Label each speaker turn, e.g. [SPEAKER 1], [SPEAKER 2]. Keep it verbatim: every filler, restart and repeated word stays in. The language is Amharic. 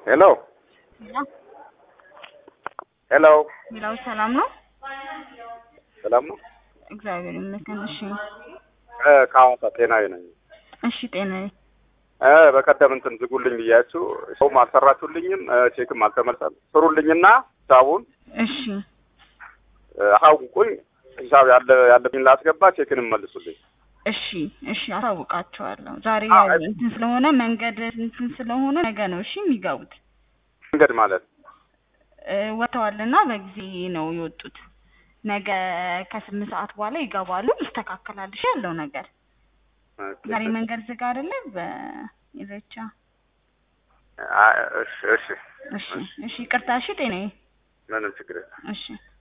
[SPEAKER 1] Hello. Hello.
[SPEAKER 2] ሌላው ሰላም ነው?
[SPEAKER 1] ሰላም ነው?
[SPEAKER 2] እግዚአብሔር ይመስገን። እሺ
[SPEAKER 1] እ ከሐዋሳ ጤናዊ ነኝ።
[SPEAKER 2] እሺ ጤናዬ
[SPEAKER 1] እ በቀደም እንትን ዝጉልኝ ብያችሁ ሰውም አልሰራችሁልኝም ቼክም አልተመለሰም። ስሩልኝና ሂሳቡን
[SPEAKER 2] እሺ
[SPEAKER 1] አሳውቁኝ። ሂሳብ ያለ ያለብኝ ላስገባ ቼክንም መልሱልኝ።
[SPEAKER 2] እሺ እሺ አሳውቃቸዋለሁ። ዛሬ
[SPEAKER 1] አዎ፣
[SPEAKER 2] ያው እንትን ስለሆነ መንገድ እንትን ስለሆነ ነገ ነው እሺ የሚገቡት።
[SPEAKER 1] መንገድ ማለት
[SPEAKER 2] እ ወጥተዋልና በጊዜ ነው የወጡት። ነገ ከስምንት ሰዓት በኋላ ይገባሉ። ይስተካከላል። እሺ ያለው ነገር ዛሬ መንገድ ዝግ አይደለ? በኢሬቻ
[SPEAKER 1] አ እሺ እሺ
[SPEAKER 2] እሺ እሺ ይቅርታ። እሺ ጤናዬ
[SPEAKER 1] ምንም ችግር የለም።
[SPEAKER 2] እሺ